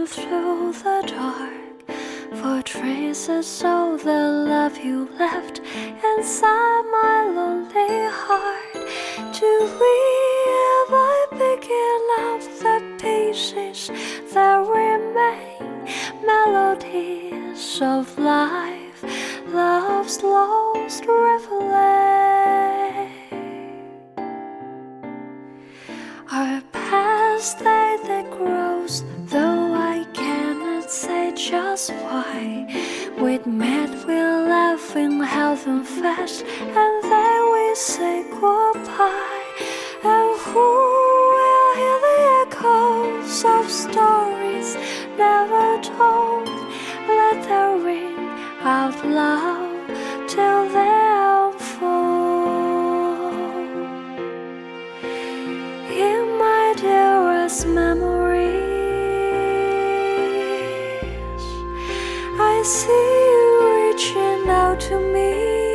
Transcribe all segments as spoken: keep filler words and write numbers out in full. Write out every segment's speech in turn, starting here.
searching through the dark for traces of the love you left inside my lonely heart. To live by picking up the pieces that remain, melodies of life, love's lost reverie. Our past day that grows, though I cannot say just why. We'd met, we laughed in heaven fast, and then we say goodbye. And who will hear the echoes of stories never told? Let them ring out loud till they unfold. In my dearest memories, I see you reaching out to me.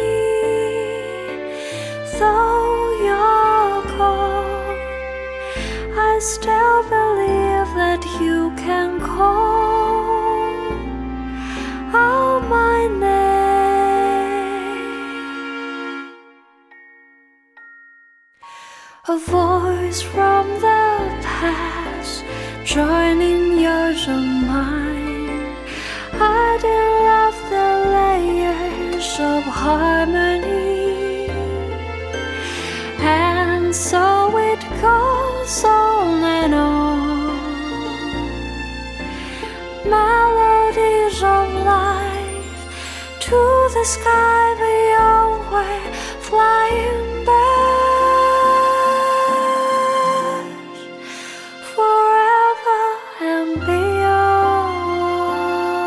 Though you're gone, I still believe that you can call out my name. A voice from the past joining yours and mine. I did love the layers of harmony, and so it goes on and on. Melodies of life to the sky beyond, where flying birds forever and beyond.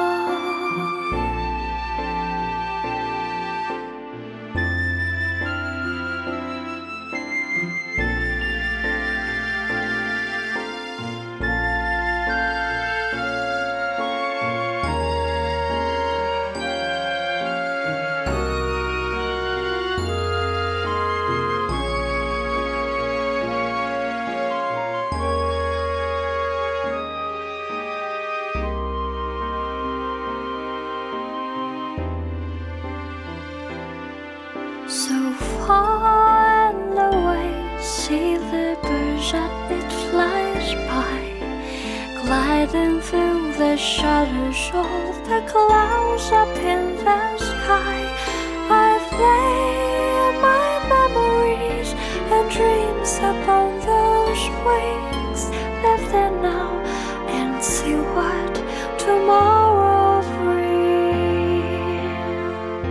So far and away, see the birds as it flies by, gliding through the shadows of the clouds up in the sky. I've laid my memories and dreams upon those wings. Live there now and see what tomorrow brings.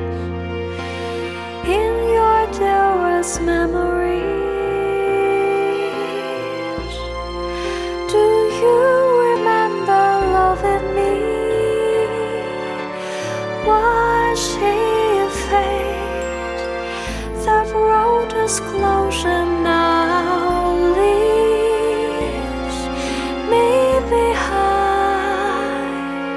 In your dearest memories, do you remember loving me? Was he a fate that brought us closer, now leaves me behind?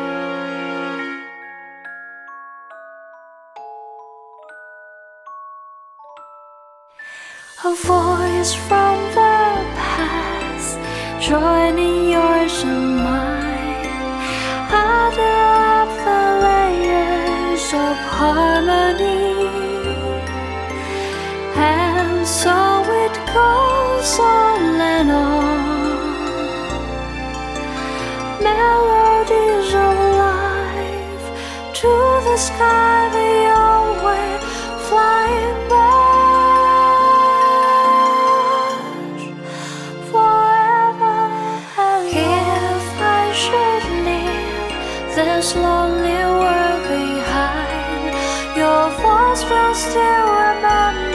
A voice from the past joining yours and mine. Add up the layers of harmony, and so it goes on and on. Melodies of life to the sky beyond, where flying birds forever and if I should leave this lonely world behind, your voice will still remember.